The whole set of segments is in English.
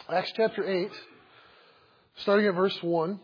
Acts chapter 8, starting at verse 1,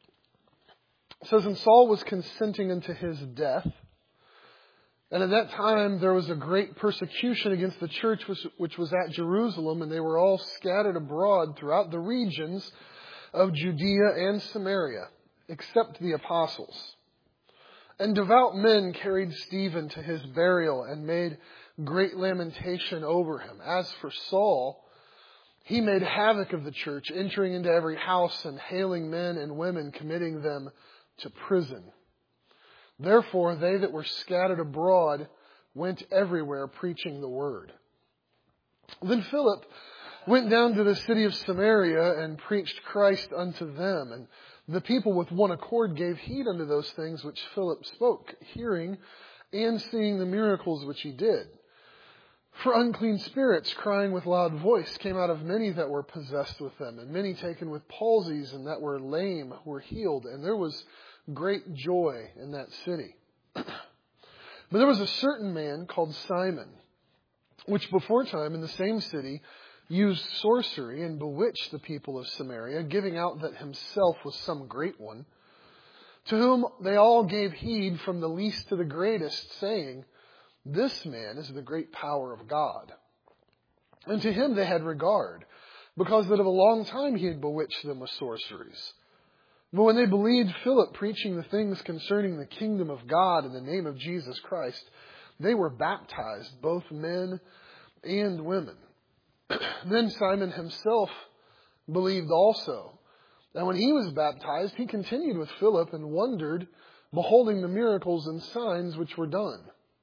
it says, "And Saul was consenting unto his death. And at that time there was a great persecution against the church which was at Jerusalem, and they were all scattered abroad throughout the regions of Judea and Samaria, except the apostles. And devout men carried Stephen to his burial and made great lamentation over him. As for Saul, he made havoc of the church, entering into every house and hailing men and women, committing them to prison. Therefore they that were scattered abroad went everywhere preaching the word. Then Philip went down to the city of Samaria and preached Christ unto them. And the people with one accord gave heed unto those things which Philip spoke, hearing and seeing the miracles which he did. For unclean spirits, crying with loud voice, came out of many that were possessed with them, and many taken with palsies and that were lame were healed. And there was great joy in that city. But there was a certain man called Simon, which before time in the same city used sorcery and bewitched the people of Samaria, giving out that himself was some great one, to whom they all gave heed from the least to the greatest, saying, This man is the great power of God. And to him they had regard, because that of a long time he had bewitched them with sorceries. But when they believed Philip preaching the things concerning the kingdom of God in the name of Jesus Christ, they were baptized, both men and women. Then Simon himself believed also. And when he was baptized, he continued with Philip and wondered, beholding the miracles and signs which were done.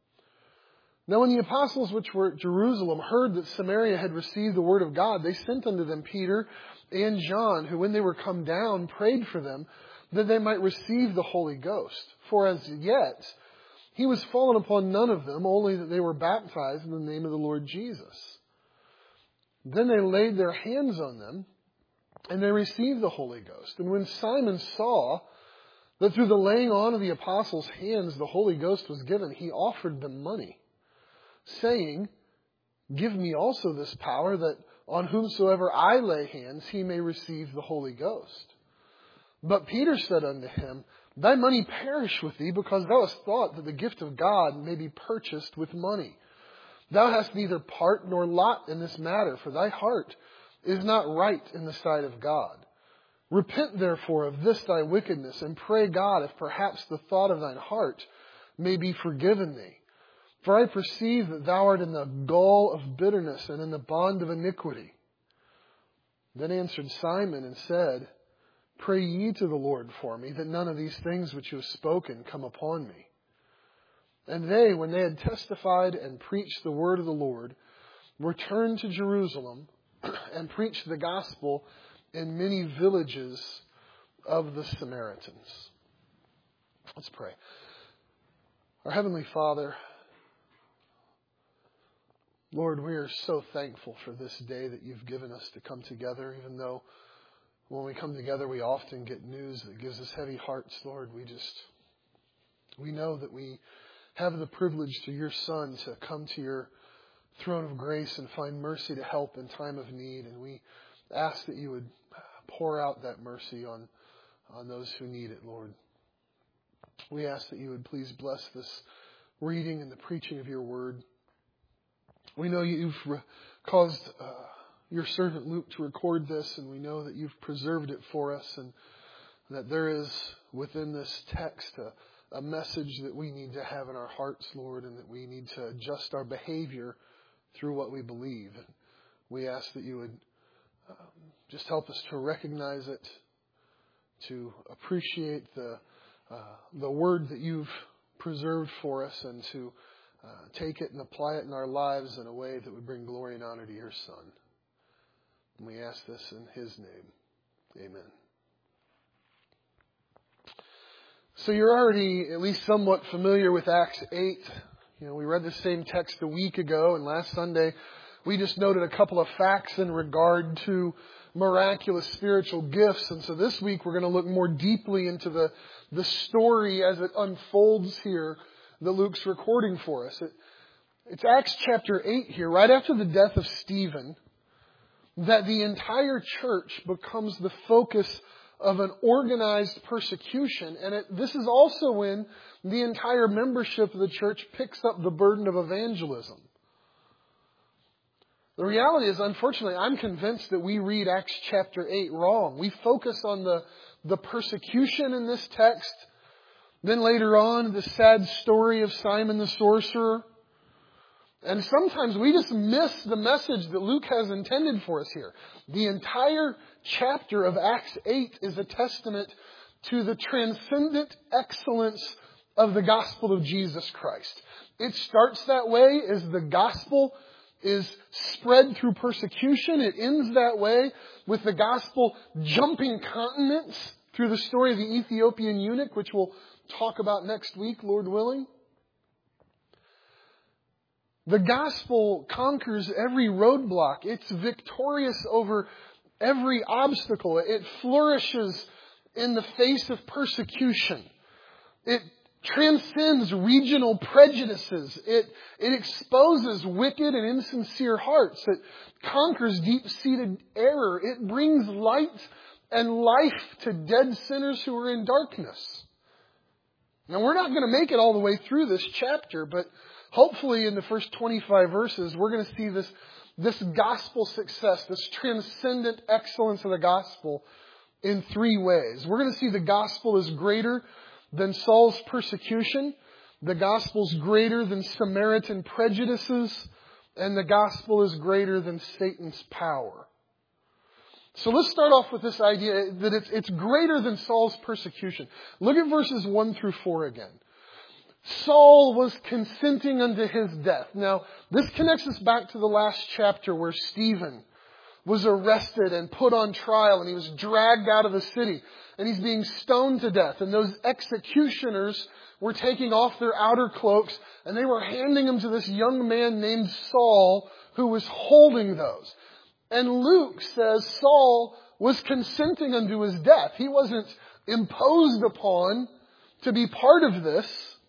Now when the apostles which were at Jerusalem heard that Samaria had received the word of God, they sent unto them Peter and John, who when they were come down prayed for them that they might receive the Holy Ghost. For as yet he was fallen upon none of them, only that they were baptized in the name of the Lord Jesus. Then they laid their hands on them, and they received the Holy Ghost. And when Simon saw that through the laying on of the apostles' hands the Holy Ghost was given, he offered them money, saying, Give me also this power, that on whomsoever I lay hands he may receive the Holy Ghost. But Peter said unto him, Thy money perish with thee, because thou hast thought that the gift of God may be purchased with money. Thou hast neither part nor lot in this matter, for thy heart is not right in the sight of God. Repent therefore of this thy wickedness, and pray God if perhaps the thought of thine heart may be forgiven thee. For I perceive that thou art in the gall of bitterness and in the bond of iniquity. Then answered Simon and said, Pray ye to the Lord for me, that none of these things which you have spoken come upon me. And they, when they had testified and preached the word of the Lord, returned to Jerusalem and preached the gospel in many villages of the Samaritans. Let's pray. Our Heavenly Father, Lord, we are so thankful for this day that you've given us to come together, even though when we come together we often get news that gives us heavy hearts, Lord. We know that we have the privilege through your Son to come to your throne of grace and find mercy to help in time of need. And we ask that you would pour out that mercy on those who need it, Lord. We ask that you would please bless this reading and the preaching of your word. We know you've caused your servant Luke to record this, and we know that you've preserved it for us, and that there is within this text a message that we need to have in our hearts, Lord, and that we need to adjust our behavior through what we believe. And we ask that you would just help us to recognize it, to appreciate the word that you've preserved for us, and to take it and apply it in our lives in a way that would bring glory and honor to your Son. And we ask this in his name. Amen. So you're already at least somewhat familiar with Acts 8. We read the same text a week ago, and last Sunday we just noted a couple of facts in regard to miraculous spiritual gifts. And so this week we're going to look more deeply into the story as it unfolds here that Luke's recording for us. It's Acts chapter 8 here, right after the death of Stephen. that the entire church becomes the focus of an organized persecution. And this is also when the entire membership of the church picks up the burden of evangelism. The reality is, unfortunately, I'm convinced that we read Acts chapter 8 wrong. We focus on the persecution in this text. Then later on, the sad story of Simon the sorcerer. And sometimes we just miss the message that Luke has intended for us here. The entire chapter of Acts 8 is a testament to the transcendent excellence of the gospel of Jesus Christ. It starts that way as the gospel is spread through persecution. It ends that way with the gospel jumping continents through the story of the Ethiopian eunuch, which we'll talk about next week, Lord willing. The gospel conquers every roadblock. It's victorious over every obstacle. It flourishes in the face of persecution. It transcends regional prejudices. It exposes wicked and insincere hearts. It conquers deep-seated error. It brings light and life to dead sinners who are in darkness. Now, we're not going to make it all the way through this chapter, but hopefully in the first 25 verses, we're going to see this gospel success, this transcendent excellence of the gospel in three ways. We're going to see the gospel is greater than Saul's persecution. The gospel is greater than Samaritan prejudices. And the gospel is greater than Satan's power. So let's start off with this idea that it's greater than Saul's persecution. Look at verses 1 through 4 again. Saul was consenting unto his death. Now, this connects us back to the last chapter where Stephen was arrested and put on trial and he was dragged out of the city and he's being stoned to death. And those executioners were taking off their outer cloaks and they were handing them to this young man named Saul who was holding those. And Luke says Saul was consenting unto his death. He wasn't imposed upon to be part of this.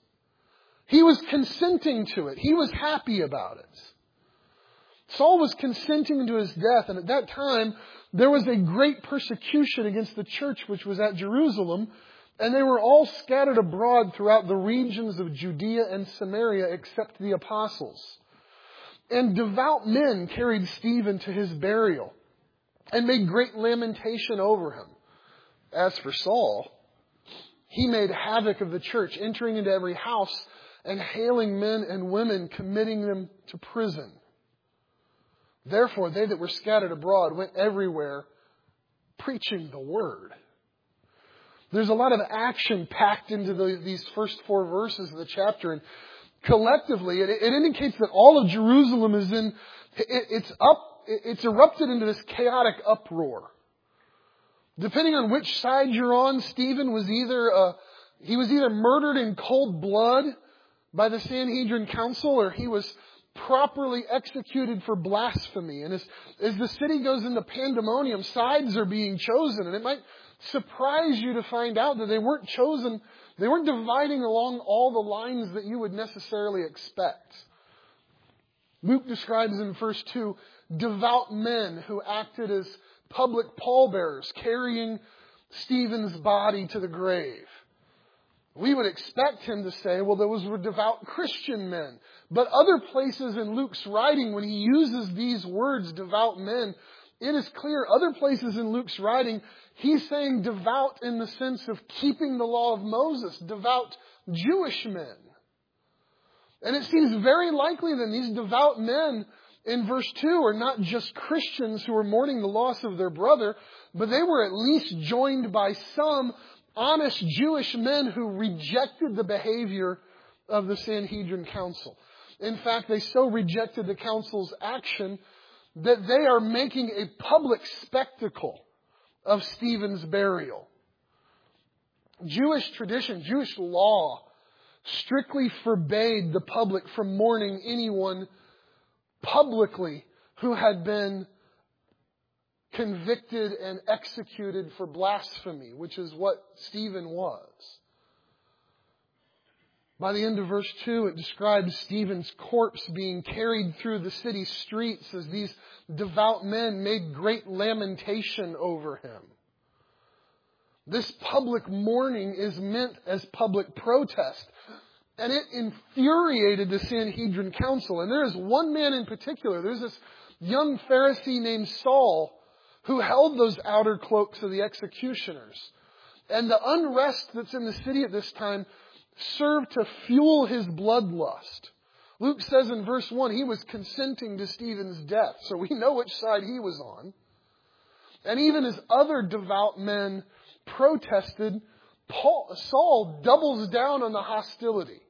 He was consenting to it. He was happy about it. Saul was consenting to his death, and at that time, there was a great persecution against the church which was at Jerusalem, and they were all scattered abroad throughout the regions of Judea and Samaria except the apostles. And devout men carried Stephen to his burial and made great lamentation over him. As for Saul, he made havoc of the church, entering into every house and hailing men and women, committing them to prison. Therefore, they that were scattered abroad went everywhere preaching the word. There's a lot of action packed into these first 4 verses of the chapter. And collectively, it indicates that all of Jerusalem is it's erupted into this chaotic uproar. Depending on which side you're on, Stephen was either murdered in cold blood by the Sanhedrin Council, or he was properly executed for blasphemy. And as the city goes into pandemonium, sides are being chosen. And it might surprise you to find out that they weren't dividing along all the lines that you would necessarily expect. Luke describes in verse 2 devout men who acted as public pallbearers, carrying Stephen's body to the grave. We would expect him to say, well, those were devout Christian men. But other places in Luke's writing, when he uses these words, devout men, it is clear other places in Luke's writing, he's saying devout in the sense of keeping the law of Moses, devout Jewish men. And it seems very likely that these devout men in verse 2 are not just Christians who are mourning the loss of their brother, but they were at least joined by some honest Jewish men who rejected the behavior of the Sanhedrin Council. In fact, they so rejected the council's action that they are making a public spectacle of Stephen's burial. Jewish tradition, Jewish law, strictly forbade the public from mourning anyone publicly who had been convicted and executed for blasphemy, which is what Stephen was. By the end of verse 2, it describes Stephen's corpse being carried through the city streets as these devout men made great lamentation over him. This public mourning is meant as public protest. And it infuriated the Sanhedrin council. And there is one man in particular. There's this young Pharisee named Saul who held those outer cloaks of the executioners. And the unrest that's in the city at this time served to fuel his bloodlust. Luke says in verse 1, he was consenting to Stephen's death. So we know which side he was on. And even as other devout men protested, Saul doubles down on the hostility.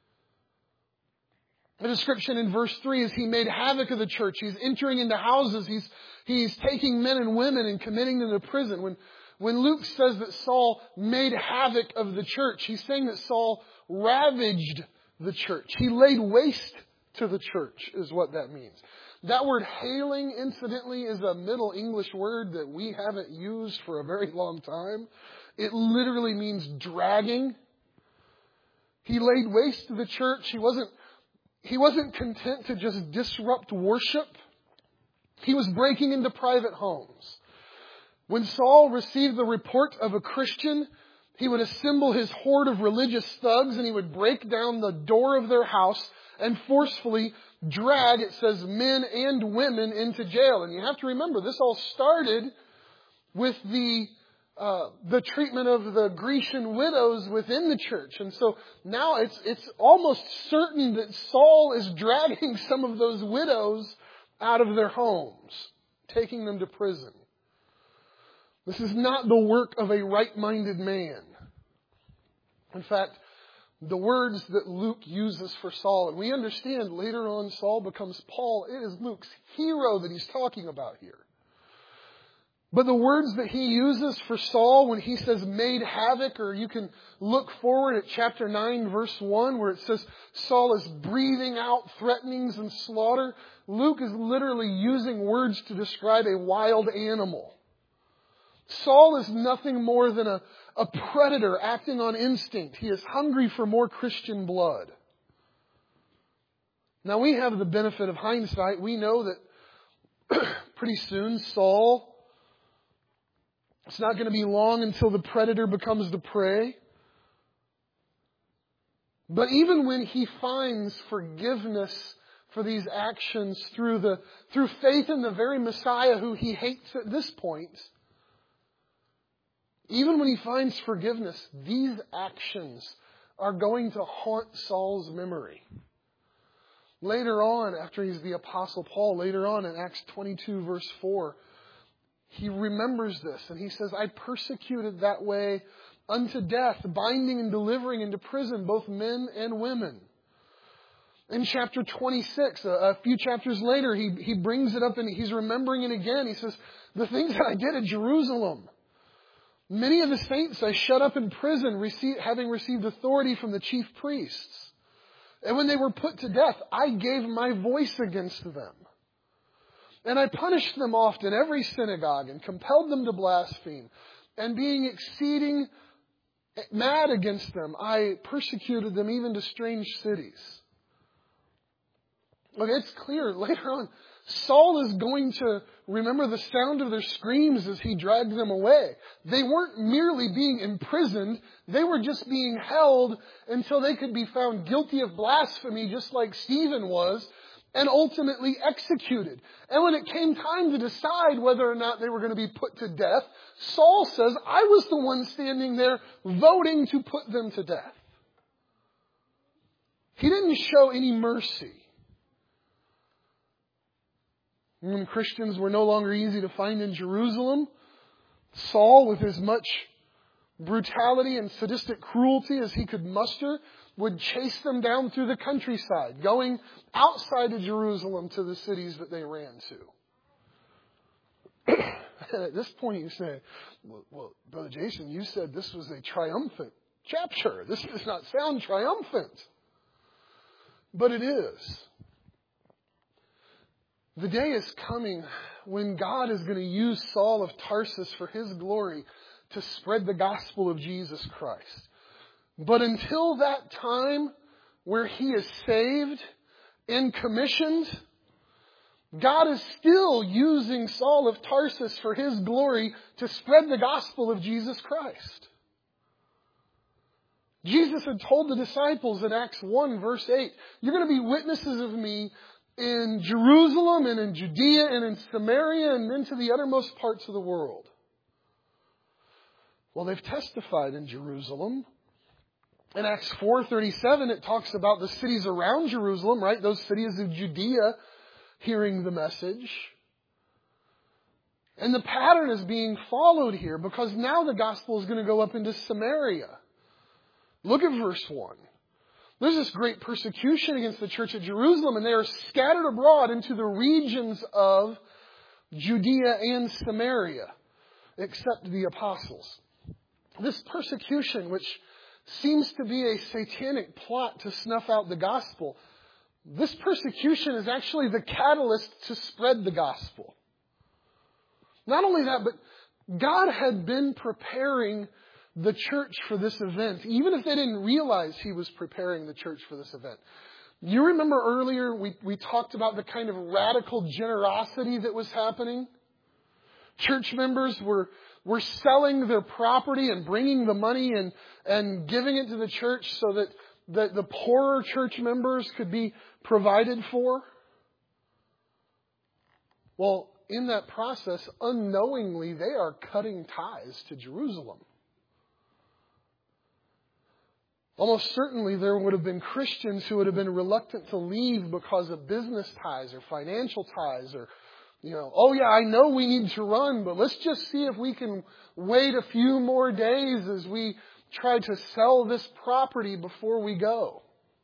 The description in verse 3 is he made havoc of the church. He's entering into houses. He's taking men and women and committing them to prison. When Luke says that Saul made havoc of the church, he's saying that Saul ravaged the church. He laid waste to the church is what that means. That word hailing, incidentally, is a Middle English word that we haven't used for a very long time. It literally means dragging. He laid waste to the church. He wasn't content to just disrupt worship. He was breaking into private homes. When Saul received the report of a Christian, he would assemble his horde of religious thugs and he would break down the door of their house and forcefully drag, it says, men and women into jail. And you have to remember, this all started with the treatment of the Grecian widows within the church. And so now it's almost certain that Saul is dragging some of those widows out of their homes, taking them to prison. This is not the work of a right-minded man. In fact, the words that Luke uses for Saul, and we understand later on Saul becomes Paul, it is Luke's hero that he's talking about here. But the words that he uses for Saul when he says made havoc, or you can look forward at chapter 9 verse 1 where it says Saul is breathing out threatenings and slaughter. Luke is literally using words to describe a wild animal. Saul is nothing more than a predator acting on instinct. He is hungry for more Christian blood. Now we have the benefit of hindsight. We know that pretty soon Saul, it's not going to be long until the predator becomes the prey. But even when he finds forgiveness for these actions through faith in the very Messiah who he hates at this point, even when he finds forgiveness, these actions are going to haunt Saul's memory. Later on, after he's the Apostle Paul, later on in Acts 22 verse 4, he remembers this and he says, I persecuted that way unto death, binding and delivering into prison both men and women. In chapter 26, a few chapters later, he brings it up and he's remembering it again. He says, the things that I did at Jerusalem, many of the saints I shut up in prison, having received authority from the chief priests. And when they were put to death, I gave my voice against them. And I punished them oft in every synagogue and compelled them to blaspheme. And being exceeding mad against them, I persecuted them even to strange cities. Look, it's clear later on, Saul is going to remember the sound of their screams as he dragged them away. They weren't merely being imprisoned. They were just being held until they could be found guilty of blasphemy, just like Stephen was, and ultimately executed. And when it came time to decide whether or not they were going to be put to death, Saul says, I was the one standing there voting to put them to death. He didn't show any mercy. When Christians were no longer easy to find in Jerusalem, Saul, with as much brutality and sadistic cruelty as he could muster, would chase them down through the countryside, going outside of Jerusalem to the cities that they ran to. And at this point you say, well, Brother Jason, you said this was a triumphant chapter. This does not sound triumphant. But it is. The day is coming when God is going to use Saul of Tarsus for His glory to spread the gospel of Jesus Christ. But until that time where he is saved and commissioned, God is still using Saul of Tarsus for His glory to spread the gospel of Jesus Christ. Jesus had told the disciples in Acts 1 verse 8, you're going to be witnesses of me in Jerusalem and in Judea and in Samaria and into the uttermost parts of the world. Well, they've testified in Jerusalem. In Acts 4:37, it talks about the cities around Jerusalem, right? Those cities of Judea hearing the message. And the pattern is being followed here because now the gospel is going to go up into Samaria. Look at verse 1. There's this great persecution against the church at Jerusalem, and they are scattered abroad into the regions of Judea and Samaria, except the apostles. This persecution, which seems to be a satanic plot to snuff out the gospel, this persecution is actually the catalyst to spread the gospel. Not only that, but God had been preparing the church for this event, even if they didn't realize He was preparing the church for this event. You remember earlier we talked about the kind of radical generosity that was happening? Church members were selling their property and bringing the money and giving it to the church so that the poorer church members could be provided for. Well, in that process, unknowingly, they are cutting ties to Jerusalem. Almost certainly there would have been Christians who would have been reluctant to leave because of business ties or financial ties or, oh yeah, I know we need to run, but let's just see if we can wait a few more days as we try to sell this property before we go.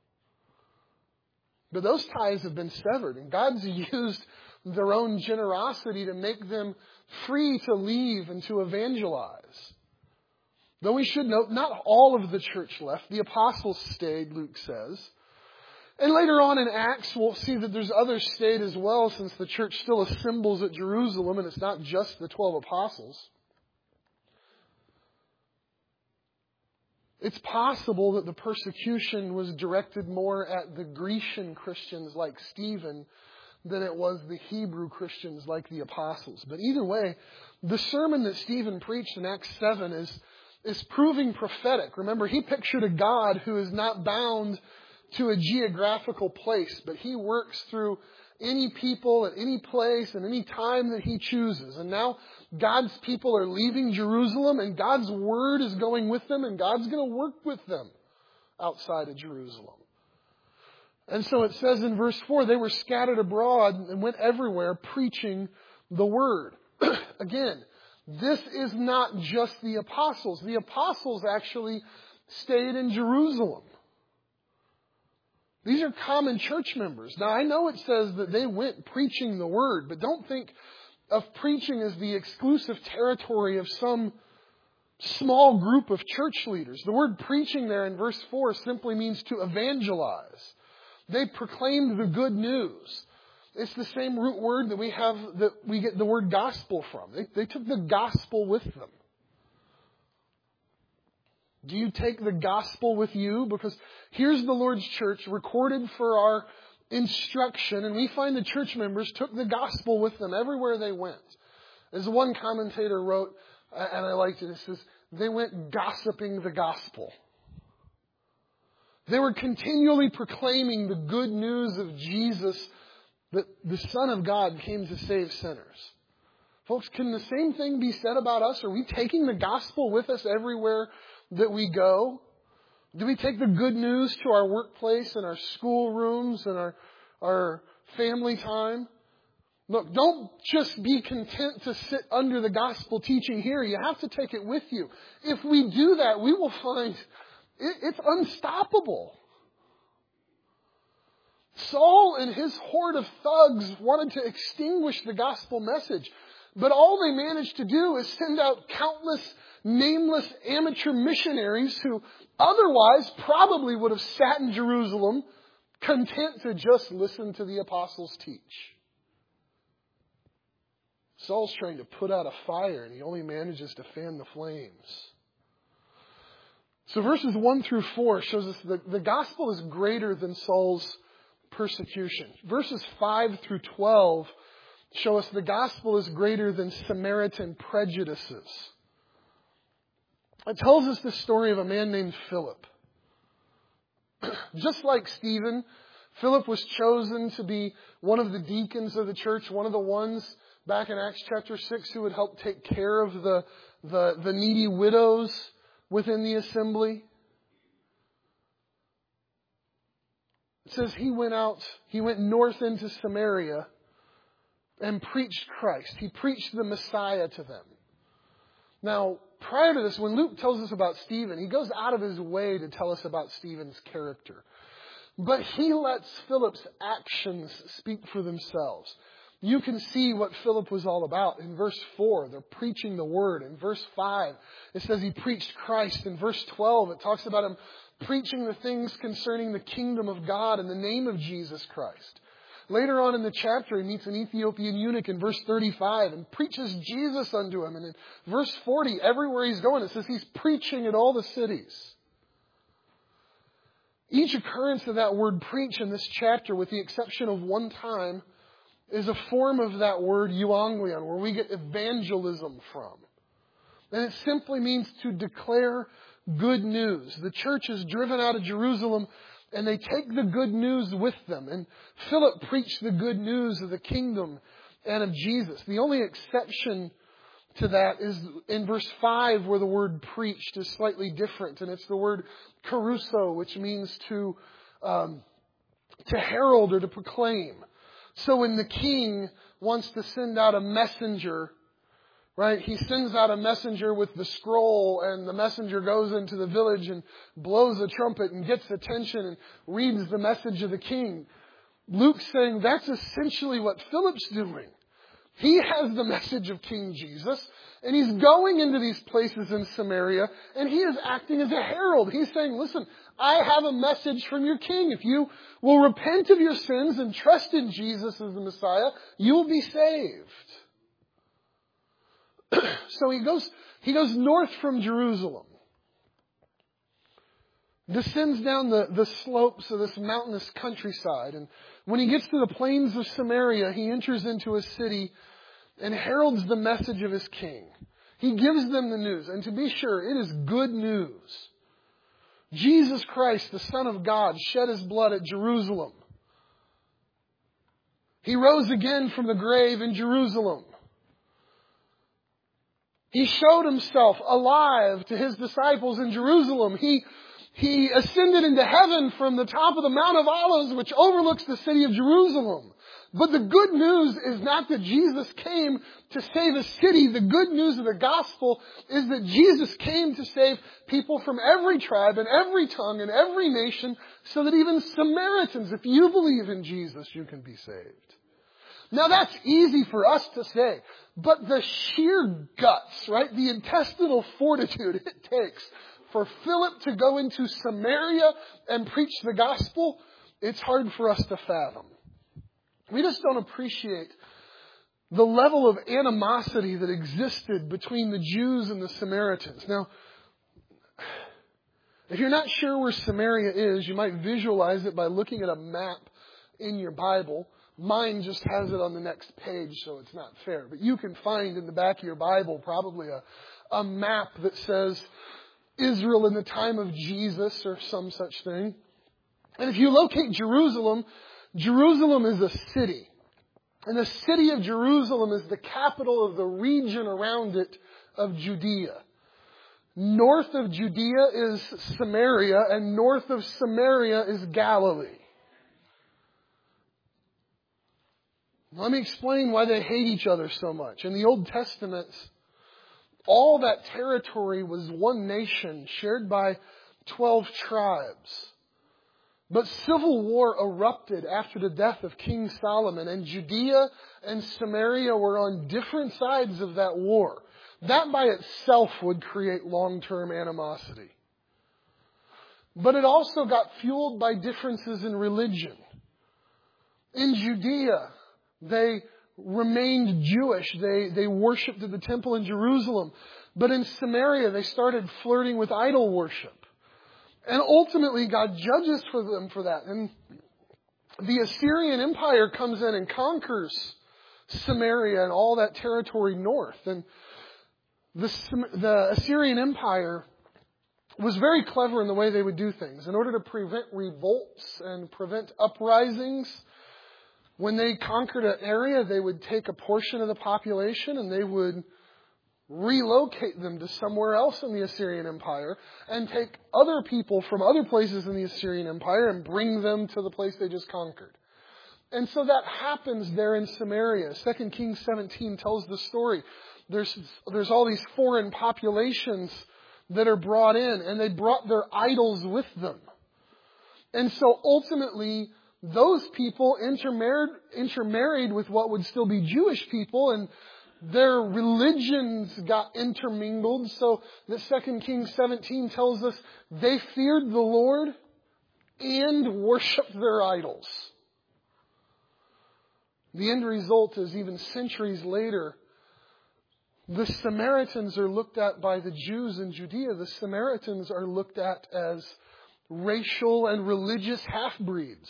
But those ties have been severed, and God's used their own generosity to make them free to leave and to evangelize. Though we should note, not all of the church left. The apostles stayed, Luke says. And later on in Acts, we'll see that there's others stayed as well, since the church still assembles at Jerusalem, and it's not just the 12 apostles. It's possible that the persecution was directed more at the Grecian Christians like Stephen than it was the Hebrew Christians like the apostles. But either way, the sermon that Stephen preached in Acts 7 is proving prophetic. Remember, he pictured a God who is not bound to a geographical place, but He works through any people at any place and any time that He chooses. And now God's people are leaving Jerusalem, and God's word is going with them, and God's going to work with them outside of Jerusalem. And so it says in verse 4, they were scattered abroad and went everywhere preaching the word. Again, this is not just the apostles. The apostles actually stayed in Jerusalem. These are common church members. Now, I know it says that they went preaching the word, but don't think of preaching as the exclusive territory of some small group of church leaders. The word preaching there in verse 4 simply means to evangelize. They proclaimed the good news. It's the same root word that we get the word gospel from. They took the gospel with them. Do you take the gospel with you? Because here's the Lord's church recorded for our instruction, and we find the church members took the gospel with them everywhere they went. As one commentator wrote, and I liked it, it says, they went gossiping the gospel. They were continually proclaiming the good news of Jesus, that the Son of God came to save sinners. Folks, can the same thing be said about us? Are we taking the gospel with us everywhere that we go? Do we take the good news to our workplace and our school rooms and our family time? Look, don't just be content to sit under the gospel teaching here. You have to take it with you. If we do that, we will find it's unstoppable. Saul and his horde of thugs wanted to extinguish the gospel message, but all they managed to do is send out countless nameless amateur missionaries who otherwise probably would have sat in Jerusalem content to just listen to the apostles teach. Saul's trying to put out a fire, and he only manages to fan the flames. So verses 1 through 4 shows us that the gospel is greater than Saul's persecution. Verses 5 through 12 show us the gospel is greater than Samaritan prejudices. It tells us the story of a man named Philip. Just like Stephen, Philip was chosen to be one of the deacons of the church, one of the ones back in Acts chapter 6 who would help take care of the needy widows within the assembly. It says he went north into Samaria and preached Christ. He preached the Messiah to them. Now, prior to this, when Luke tells us about Stephen, he goes out of his way to tell us about Stephen's character. But he lets Philip's actions speak for themselves. You can see what Philip was all about. In verse 4, they're preaching the word. In verse 5, it says he preached Christ. In verse 12, it talks about him preaching the things concerning the kingdom of God in the name of Jesus Christ. Later on in the chapter, he meets an Ethiopian eunuch in verse 35 and preaches Jesus unto him. And in verse 40, everywhere he's going, it says he's preaching in all the cities. Each occurrence of that word preach in this chapter, with the exception of one time, is a form of that word euangelion, where we get evangelism from. And it simply means to declare good news. The church is driven out of Jerusalem, and they take the good news with them. And Philip preached the good news of the kingdom and of Jesus. The only exception to that is in verse 5, where the word preached is slightly different. And it's the word caruso, which means to herald or to proclaim. So when the king wants to send out a messenger, right, he sends out a messenger with the scroll, and the messenger goes into the village and blows a trumpet and gets attention and reads the message of the king. Luke's saying that's essentially what Philip's doing. He has the message of King Jesus, and he's going into these places in Samaria, and he is acting as a herald. He's saying, listen, I have a message from your king. If you will repent of your sins and trust in Jesus as the Messiah, you'll be saved. So he goes north from Jerusalem, descends down the slopes of this mountainous countryside, and when he gets to the plains of Samaria, he enters into a city and heralds the message of his king. He gives them the news, and to be sure, it is good news. Jesus Christ, the Son of God, shed his blood at Jerusalem. He rose again from the grave in Jerusalem. He showed himself alive to his disciples in Jerusalem. He ascended into heaven from the top of the Mount of Olives, which overlooks the city of Jerusalem. But the good news is not that Jesus came to save a city. The good news of the gospel is that Jesus came to save people from every tribe and every tongue and every nation, so that even Samaritans, if you believe in Jesus, you can be saved. Now that's easy for us to say, but the sheer guts, right, the intestinal fortitude it takes for Philip to go into Samaria and preach the gospel, it's hard for us to fathom. We just don't appreciate the level of animosity that existed between the Jews and the Samaritans. Now, if you're not sure where Samaria is, you might visualize it by looking at a map in your Bible. Mine just has it on the next page, so it's not fair. But you can find in the back of your Bible probably a map that says Israel in the time of Jesus or some such thing. And if you locate Jerusalem, Jerusalem is a city. And the city of Jerusalem is the capital of the region around it of Judea. North of Judea is Samaria, and north of Samaria is Galilee. Let me explain why they hate each other so much. In the Old Testament, all that territory was one nation shared by 12 tribes. But civil war erupted after the death of King Solomon, and Judea and Samaria were on different sides of that war. That by itself would create long-term animosity. But it also got fueled by differences in religion. In Judea, they remained Jewish. They worshipped at the temple in Jerusalem. But in Samaria, they started flirting with idol worship. And ultimately, God judges them for that. And the Assyrian Empire comes in and conquers Samaria and all that territory north. And the Assyrian Empire was very clever in the way they would do things. In order to prevent revolts and prevent uprisings, when they conquered an area, they would take a portion of the population and they would relocate them to somewhere else in the Assyrian Empire and take other people from other places in the Assyrian Empire and bring them to the place they just conquered. And so that happens there in Samaria. 2 Kings 17 tells the story. There's all these foreign populations that are brought in, and they brought their idols with them. And so ultimately, those people intermarried with what would still be Jewish people, and their religions got intermingled. So that 2 Kings 17 tells us they feared the Lord and worshipped their idols. The end result is, even centuries later, the Samaritans are looked at by the Jews in Judea. The Samaritans are looked at as racial and religious half-breeds.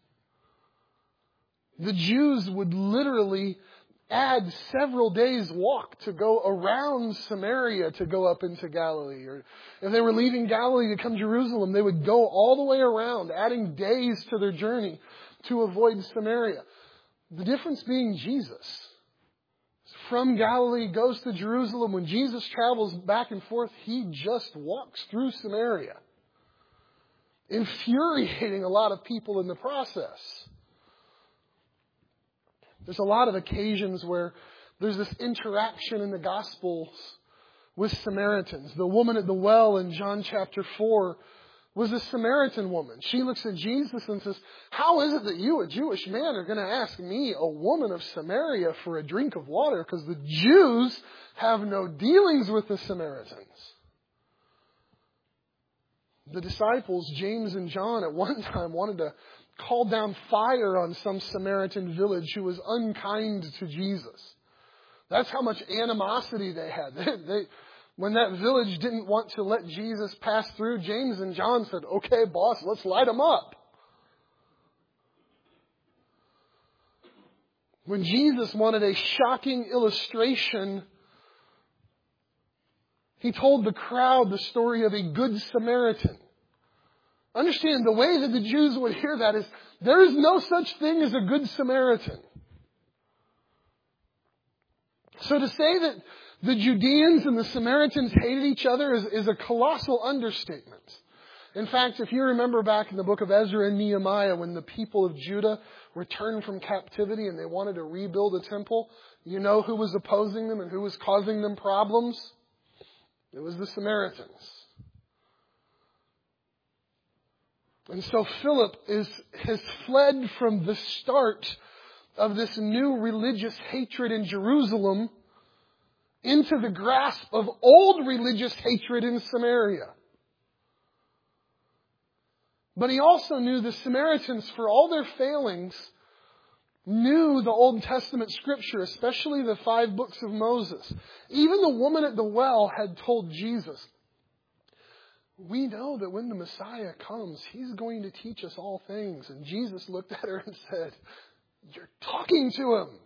The Jews would literally add several days' walk to go around Samaria to go up into Galilee. Or if they were leaving Galilee to come to Jerusalem, they would go all the way around, adding days to their journey to avoid Samaria. The difference being Jesus. From Galilee goes to Jerusalem. When Jesus travels back and forth, he just walks through Samaria, infuriating a lot of people in the process. There's a lot of occasions where there's this interaction in the Gospels with Samaritans. The woman at the well in John chapter 4 was a Samaritan woman. She looks at Jesus and says, "How is it that you, a Jewish man, are going to ask me, a woman of Samaria, for a drink of water?" Because the Jews have no dealings with the Samaritans. The disciples, James and John, at one time wanted to call down fire on some Samaritan village who was unkind to Jesus. That's how much animosity they had. When that village didn't want to let Jesus pass through, James and John said, "Okay, boss, let's light them up." When Jesus wanted a shocking illustration, he told the crowd the story of a good Samaritan. Understand, the way that the Jews would hear that is, there is no such thing as a good Samaritan. So to say that the Judeans and the Samaritans hated each other is a colossal understatement. In fact, if you remember back in the book of Ezra and Nehemiah, when the people of Judah returned from captivity and they wanted to rebuild a temple, you know who was opposing them and who was causing them problems? It was the Samaritans. And so Philip has fled from the start of this new religious hatred in Jerusalem into the grasp of old religious hatred in Samaria. But he also knew the Samaritans, for all their failings, knew the Old Testament scripture, especially the 5 books of Moses. Even the woman at the well had told Jesus, "We know that when the Messiah comes, he's going to teach us all things." And Jesus looked at her and said, "You're talking to him."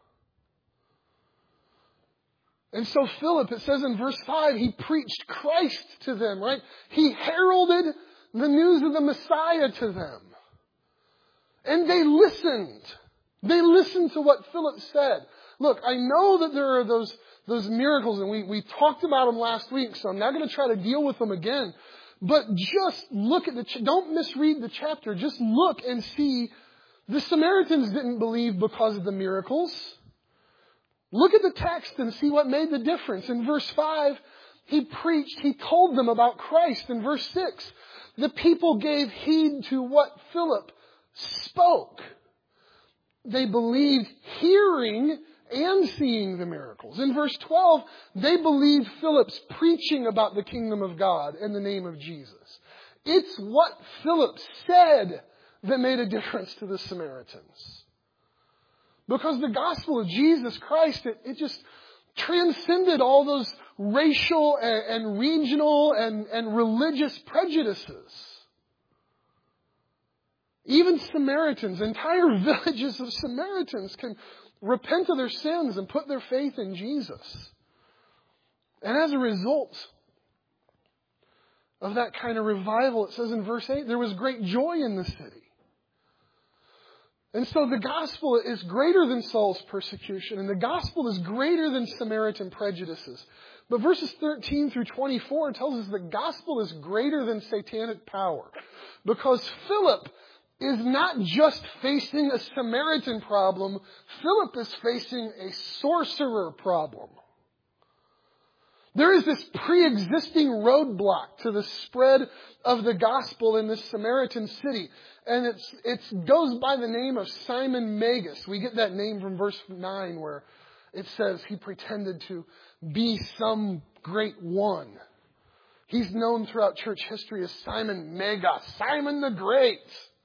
And so Philip, it says in verse 5, he preached Christ to them, right? He heralded the news of the Messiah to them. And they listened. They listened to what Philip said. Look, I know that there are those miracles, and we talked about them last week, so I'm not going to try to deal with them again. But just look at don't misread the chapter. Just look and see. The Samaritans didn't believe because of the miracles. Look at the text and see what made the difference. In verse 5, he preached, he told them about Christ. In verse 6, the people gave heed to what Philip spoke. They believed hearing and seeing the miracles. In verse 12, they believed Philip's preaching about the kingdom of God in the name of Jesus. It's what Philip said that made a difference to the Samaritans. Because the gospel of Jesus Christ, it just transcended all those racial and regional and religious prejudices. Even Samaritans, entire villages of Samaritans can repent of their sins and put their faith in Jesus. And as a result of that kind of revival, it says in verse 8, there was great joy in the city. And so the gospel is greater than Saul's persecution, and the gospel is greater than Samaritan prejudices. But verses 13 through 24 tells us the gospel is greater than satanic power. Because Philip is not just facing a Samaritan problem, Philip is facing a sorcerer problem. There is this pre-existing roadblock to the spread of the gospel in this Samaritan city. And it goes by the name of Simon Magus. We get that name from verse 9 where it says he pretended to be some great one. He's known throughout church history as Simon Magus, Simon the Great.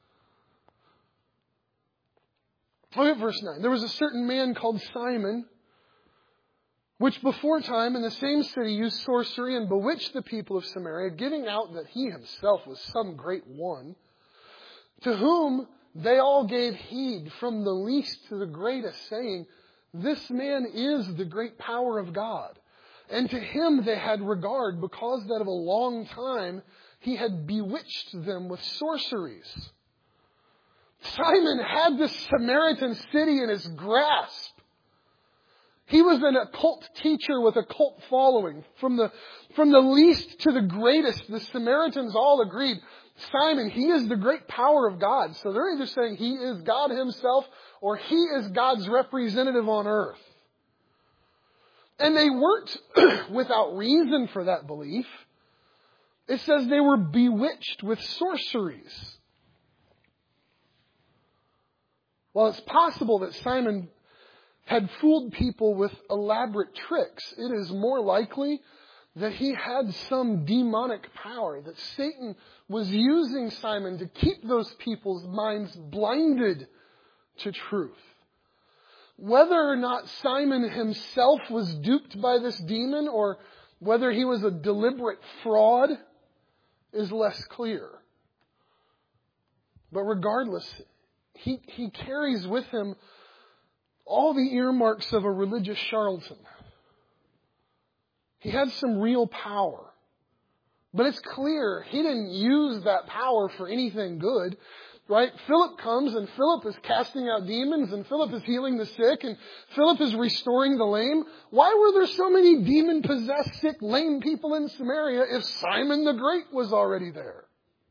Look at verse 9. There was a certain man called Simon, which before time in the same city used sorcery and bewitched the people of Samaria, giving out that he himself was some great one, to whom they all gave heed from the least to the greatest, saying, this man is the great power of God. And to him they had regard, because that of a long time he had bewitched them with sorceries. Simon had this Samaritan city in his grasp. He was an occult teacher with a cult following. From the least to the greatest, the Samaritans all agreed, Simon, he is the great power of God. So they're either saying he is God himself or he is God's representative on earth. And they weren't without reason for that belief. It says they were bewitched with sorceries. While it's possible that Simon had fooled people with elaborate tricks, it is more likely that he had some demonic power, that Satan was using Simon to keep those people's minds blinded to truth. Whether or not Simon himself was duped by this demon or whether he was a deliberate fraud is less clear. But regardless, he carries with him all the earmarks of a religious charlatan. He had some real power. But it's clear he didn't use that power for anything good. Right? Philip comes and Philip is casting out demons and Philip is healing the sick and Philip is restoring the lame. Why were there so many demon-possessed, sick, lame people in Samaria if Simon the Great was already there?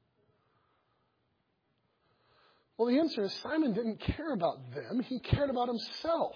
Well, the answer is Simon didn't care about them. He cared about himself.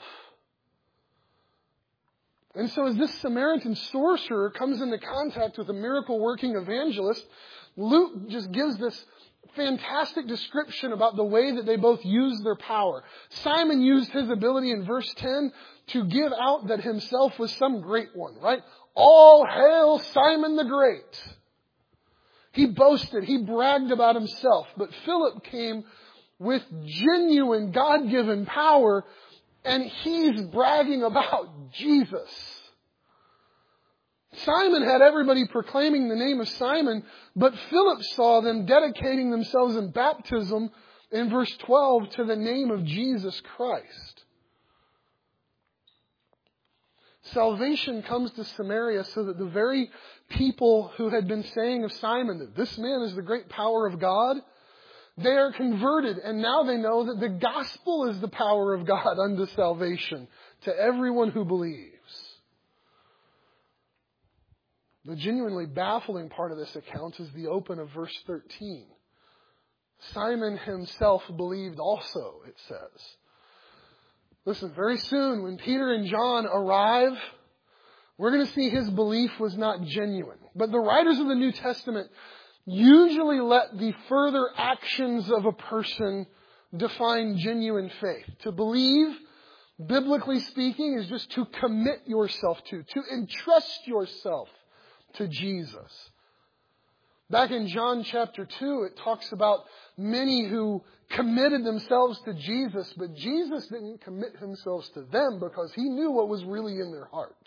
And so as this Samaritan sorcerer comes into contact with a miracle-working evangelist, Luke just gives this fantastic description about the way that they both used their power. Simon used his ability in verse 10 to give out that himself was some great one, right? All hail Simon the Great. He boasted, he bragged about himself. But Philip came with genuine God-given power, and he's bragging about Jesus. Simon had everybody proclaiming the name of Simon, but Philip saw them dedicating themselves in baptism in verse 12 to the name of Jesus Christ. Salvation comes to Samaria so that the very people who had been saying of Simon that this man is the great power of God, they are converted, and now they know that the gospel is the power of God unto salvation to everyone who believes. The genuinely baffling part of this account is the open of verse 13. Simon himself believed also, it says. Listen, very soon when Peter and John arrive, we're going to see his belief was not genuine. But the writers of the New Testament usually let the further actions of a person define genuine faith. To believe, biblically speaking, is just to commit yourself to entrust yourself to Jesus. Back in John chapter 2, it talks about many who committed themselves to Jesus, but Jesus didn't commit himself to them because he knew what was really in their heart.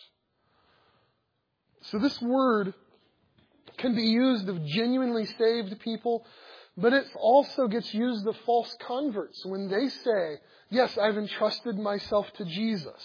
So this word can be used of genuinely saved people, But it also gets used of false converts when they say, yes, I've entrusted myself to Jesus.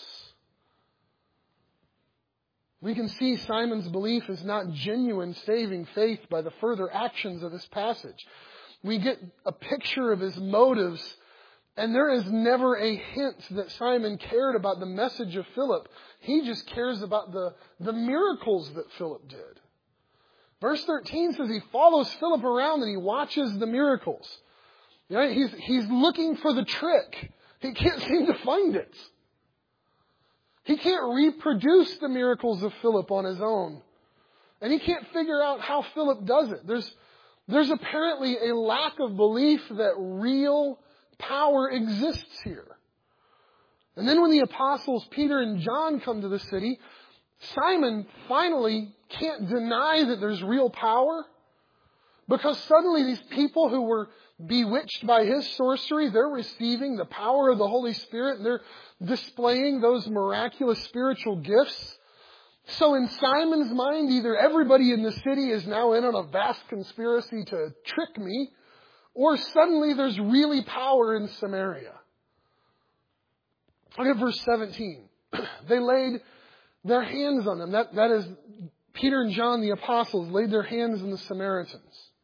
We can see Simon's belief is not genuine saving faith by the further actions of this passage. We get a picture of his motives, and there is never a hint that Simon cared about the message of Philip. He just cares about the miracles that Philip did. Verse 13 says he follows Philip around and he watches the miracles. Right? He's looking for the trick. He can't seem to find it. He can't reproduce the miracles of Philip on his own. And he can't figure out how Philip does it. There's apparently a lack of belief that real power exists here. And then when the apostles Peter and John come to the city, Simon finally can't deny that there's real power, because suddenly these people who were bewitched by his sorcery, they're receiving the power of the Holy Spirit and they're displaying those miraculous spiritual gifts. So in Simon's mind, either everybody in the city is now in on a vast conspiracy to trick me, or suddenly there's really power in Samaria. Look at verse 17. They laid their hands on them. That is, Peter and John, the apostles, laid their hands on the Samaritans.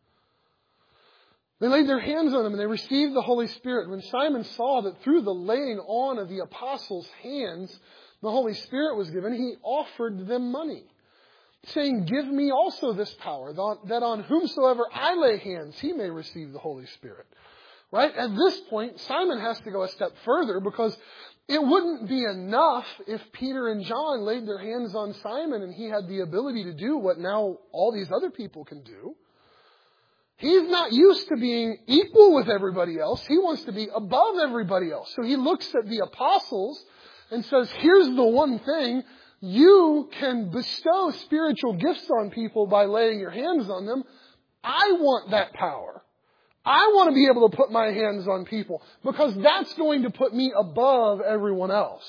They laid their hands on them and they received the Holy Spirit. When Simon saw that through the laying on of the apostles' hands, the Holy Spirit was given, he offered them money, saying, give me also this power, that on whomsoever I lay hands, he may receive the Holy Spirit. Right? At this point, Simon has to go a step further, because it wouldn't be enough if Peter and John laid their hands on Simon and he had the ability to do what now all these other people can do. He's not used to being equal with everybody else. He wants to be above everybody else. So he looks at the apostles and says, here's the one thing. You can bestow spiritual gifts on people by laying your hands on them. I want that power. I want to be able to put my hands on people, because that's going to put me above everyone else.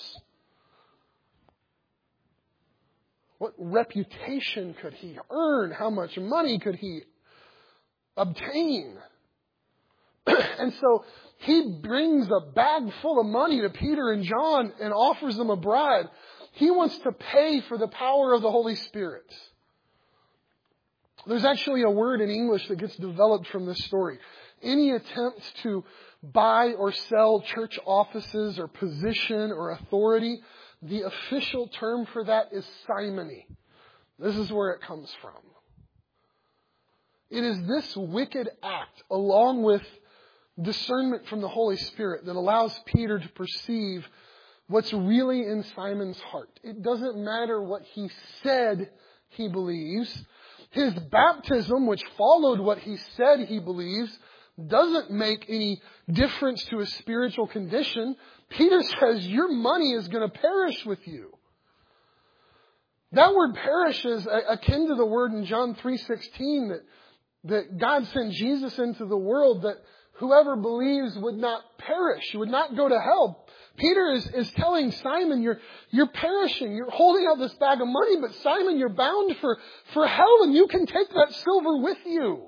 What reputation could he earn? How much money could he obtain? And so he brings a bag full of money to Peter and John and offers them a bribe. He wants to pay for the power of the Holy Spirit. There's actually a word in English that gets developed from this story. Any attempt to buy or sell church offices or position or authority, the official term for that is simony. This is where it comes from. It is this wicked act, along with discernment from the Holy Spirit, that allows Peter to perceive what's really in Simon's heart. It doesn't matter what he said he believes. His baptism, which followed what he said he believes, doesn't make any difference to his spiritual condition. Peter says, your money is going to perish with you. That word perish is akin to the word in John 3:16 that God sent Jesus into the world that whoever believes would not perish, would not go to hell. Peter is telling Simon, you're perishing. You're holding out this bag of money, but Simon, you're bound for hell, and you can take that silver with you.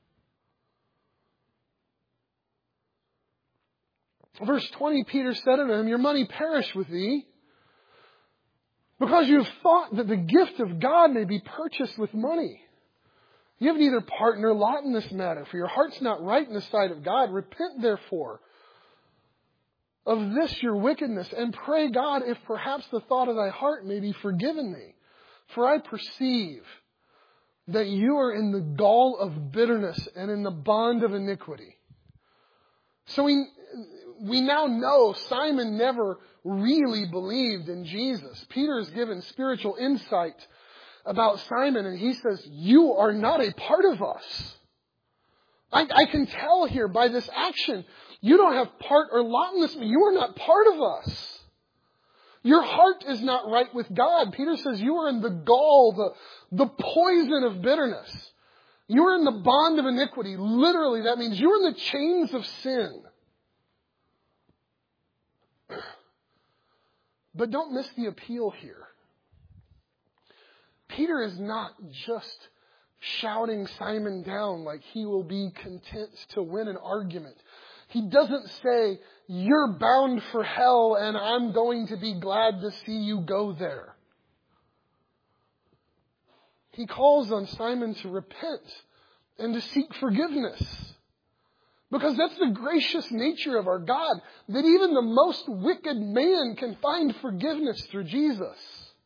Verse 20, Peter said unto him, your money perish with thee, because you have thought that the gift of God may be purchased with money. You have neither part nor lot in this matter, for your heart's not right in the sight of God. Repent, therefore, of this your wickedness, and pray God if perhaps the thought of thy heart may be forgiven thee. For I perceive that you are in the gall of bitterness and in the bond of iniquity. So we now know Simon never really believed in Jesus. Peter is given spiritual insight about Simon, and he says, you are not a part of us. I can tell here by this action, you don't have part or lot in this. You are not part of us. Your heart is not right with God. Peter says you are in the gall, the poison of bitterness. You are in the bond of iniquity. Literally, that means you are in the chains of sin. But don't miss the appeal here. Peter is not just shouting Simon down like he will be content to win an argument. He doesn't say, you're bound for hell and I'm going to be glad to see you go there. He calls on Simon to repent and to seek forgiveness. Because that's the gracious nature of our God, that even the most wicked man can find forgiveness through Jesus.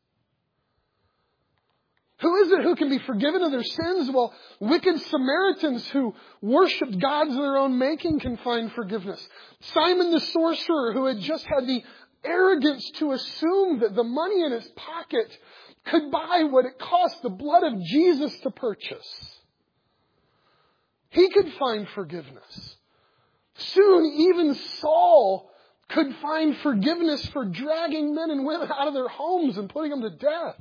Who is it who can be forgiven of their sins? Well, wicked Samaritans who worshipped gods of their own making can find forgiveness. Simon the sorcerer, who had just had the arrogance to assume that the money in his pocket could buy what it cost the blood of Jesus to purchase. He could find forgiveness. Soon even Saul could find forgiveness for dragging men and women out of their homes and putting them to death.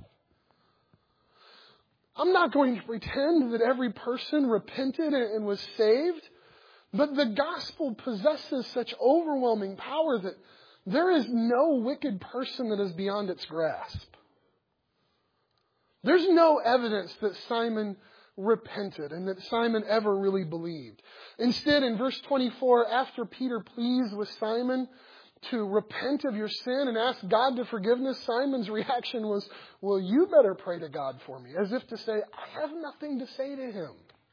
I'm not going to pretend that every person repented and was saved, but the gospel possesses such overwhelming power that there is no wicked person that is beyond its grasp. There's no evidence that Simon repented and that Simon ever really believed. Instead, in verse 24, after Peter pleads with Simon to repent of your sin and ask God to forgiveness, Simon's reaction was, well, you better pray to God for me, as if to say, I have nothing to say to him.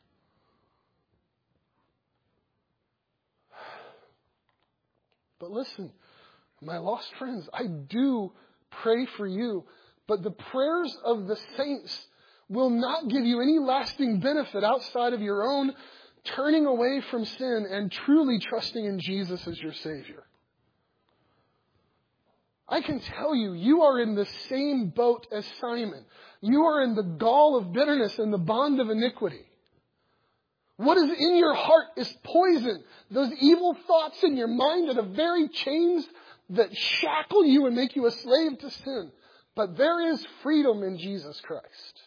But listen, my lost friends, I do pray for you, but the prayers of the saints will not give you any lasting benefit outside of your own turning away from sin and truly trusting in Jesus as your Savior. I can tell you, you are in the same boat as Simon. You are in the gall of bitterness and the bond of iniquity. What is in your heart is poison. Those evil thoughts in your mind are the very chains that shackle you and make you a slave to sin. But there is freedom in Jesus Christ.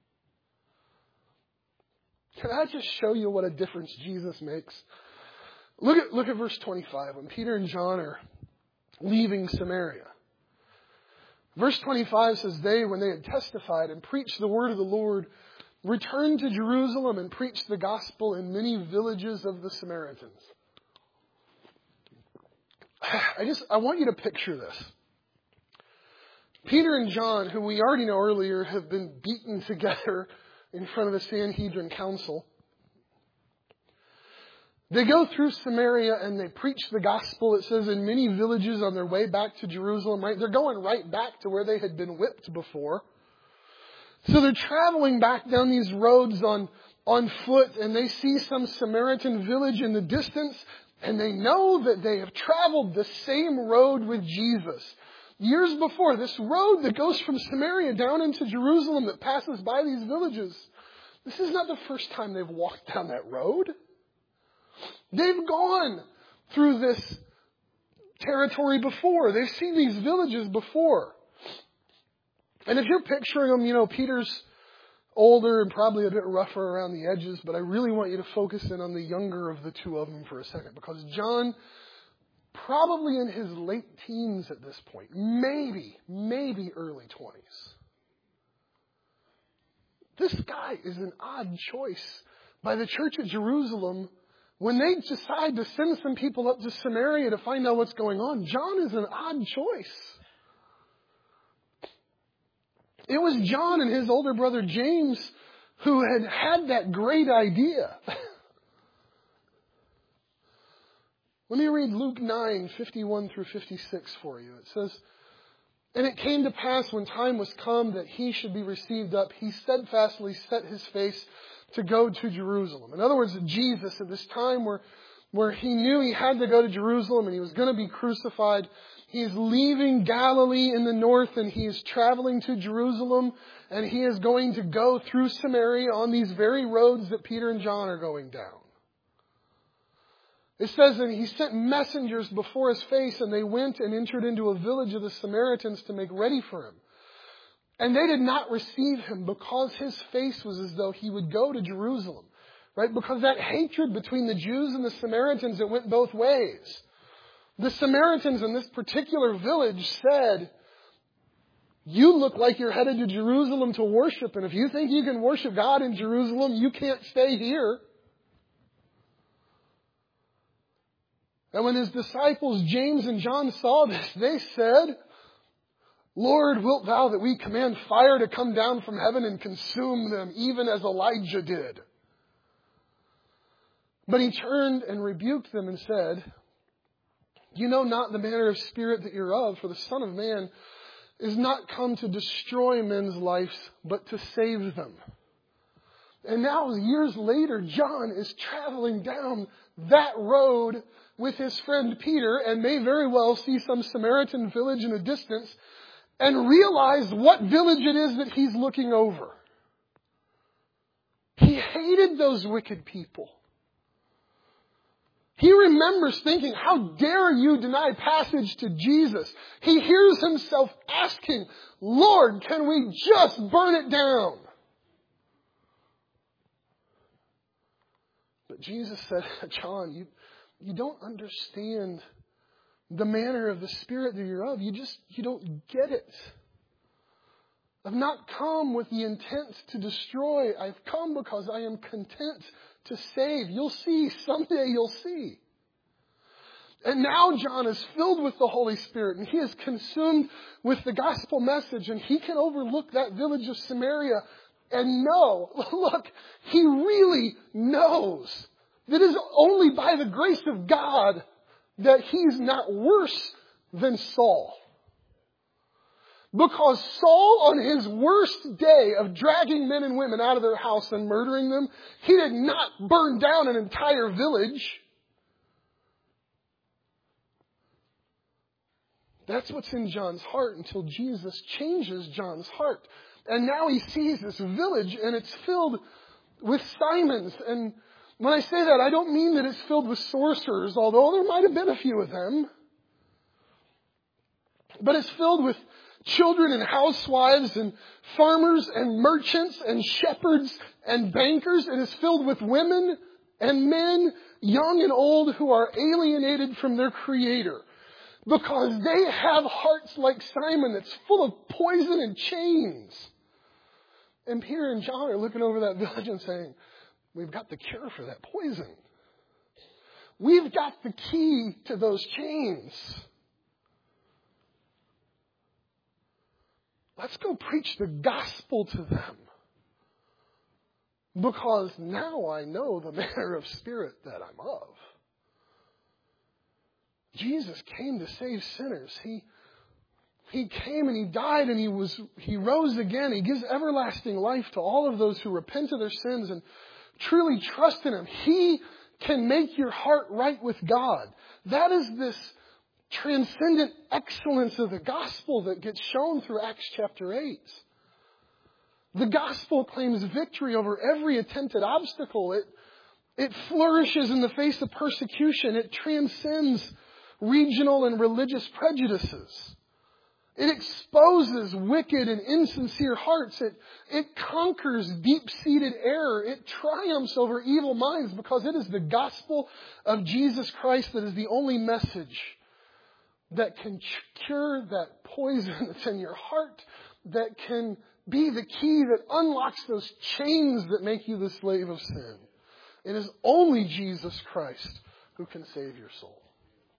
Can I just show you what a difference Jesus makes? Look at verse 25. When Peter and John are leaving Samaria. Verse 25 says, they, when they had testified and preached the word of the Lord, returned to Jerusalem and preached the gospel in many villages of the Samaritans. I want you to picture this. Peter and John, who we already know earlier have been beaten together in front of the Sanhedrin Council. They go through Samaria and they preach the gospel, it says, in many villages on their way back to Jerusalem. Right? They're going right back to where they had been whipped before. So they're traveling back down these roads on foot, and they see some Samaritan village in the distance, and they know that they have traveled the same road with Jesus. Years before, this road that goes from Samaria down into Jerusalem that passes by these villages, this is not the first time they've walked down that road. They've gone through this territory before. They've seen these villages before. And if you're picturing them, Peter's older and probably a bit rougher around the edges, but I really want you to focus in on the younger of the two of them for a second, because John, probably in his late teens at this point, maybe early 20s. This guy is an odd choice by the church at Jerusalem when they decide to send some people up to Samaria to find out what's going on. John is an odd choice. It was John and his older brother James who had that great idea. Let me read Luke 9:51 through 56 for you. It says, and it came to pass when time was come that he should be received up, he steadfastly set his face to go to Jerusalem. In other words, Jesus at this time where he knew he had to go to Jerusalem and he was going to be crucified, he is leaving Galilee in the north and he is traveling to Jerusalem, and he is going to go through Samaria on these very roads that Peter and John are going down. It says that he sent messengers before his face, and they went and entered into a village of the Samaritans to make ready for him. And they did not receive him because his face was as though he would go to Jerusalem. Right? Because that hatred between the Jews and the Samaritans, it went both ways. The Samaritans in this particular village said, You look like you're headed to Jerusalem to worship, and if you think you can worship God in Jerusalem, you can't stay here. And when his disciples, James and John, saw this, they said, Lord, wilt thou that we command fire to come down from heaven and consume them, even as Elijah did? But he turned and rebuked them and said, you know not the manner of spirit that you're of, for the Son of Man is not come to destroy men's lives, but to save them. And now, years later, John is traveling down that road with his friend Peter, and may very well see some Samaritan village in the distance, and realize what village it is that he's looking over. He hated those wicked people. He remembers thinking, how dare you deny passage to Jesus? He hears himself asking, Lord, can we just burn it down? But Jesus said, John, you don't understand the manner of the Spirit that you're of. You don't get it. I've not come with the intent to destroy. I've come because I am content to save. You'll see. Someday you'll see. And now John is filled with the Holy Spirit, and he is consumed with the gospel message, and he can overlook that village of Samaria and know, look, he really knows that it is only by the grace of God that he's not worse than Saul. Because Saul, on his worst day of dragging men and women out of their house and murdering them, he did not burn down an entire village. That's what's in John's heart until Jesus changes John's heart. And now he sees this village and it's filled with Simons. And when I say that, I don't mean that it's filled with sorcerers, although there might have been a few of them. But it's filled with children and housewives and farmers and merchants and shepherds and bankers. It is filled with women and men, young and old, who are alienated from their Creator. Because they have hearts like Simon that's full of poison and chains. And Peter and John are looking over that village and saying, we've got the cure for that poison. We've got the key to those chains. Let's go preach the gospel to them. Because now I know the manner of spirit that I'm of. Jesus came to save sinners. He came and he died and he rose again. He gives everlasting life to all of those who repent of their sins and truly trust in him. He can make your heart right with God. That is this transcendent excellence of the gospel that gets shown through Acts chapter 8. The gospel claims victory over every attempted obstacle. It flourishes in the face of persecution. It transcends regional and religious prejudices. It exposes wicked and insincere hearts. It conquers deep-seated error. It triumphs over evil minds because it is the gospel of Jesus Christ that is the only message that can cure that poison that's in your heart, that can be the key that unlocks those chains that make you the slave of sin. It is only Jesus Christ who can save your soul.